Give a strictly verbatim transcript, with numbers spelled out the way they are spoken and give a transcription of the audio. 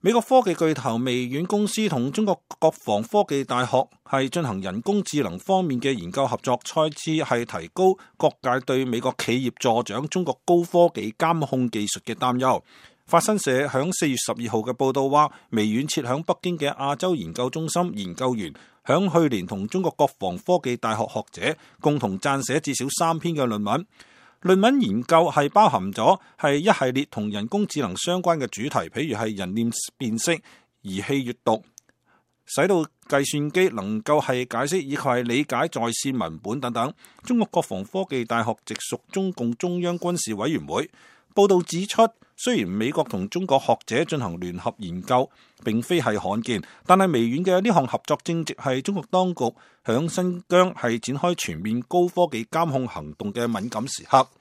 美國科技巨頭微軟公司同中國國防科技大學係進行人工智能方面嘅研究合作，再次係提高各界對美國企業助長中國高科技監控技術嘅擔憂。法新社響四月十二號嘅報道話，微軟設響北京嘅亞洲研究中心研究員響去年同中國國防科技大學學者共同撰寫至少三篇嘅論文。論文研究係包含咗係一系列同人工智能相關嘅主題，譬如係人臉辨識、儀器閱讀，使到計算機能夠係解釋以及係理解在線文本等等。中國國防科技大學直屬中共中央軍事委員會報道指出，雖然美國同中國學者進行聯合研究並非係罕見，但係微軟嘅呢項合作正值係中國當局響新疆係展開全面高科技監控行動嘅敏感時刻。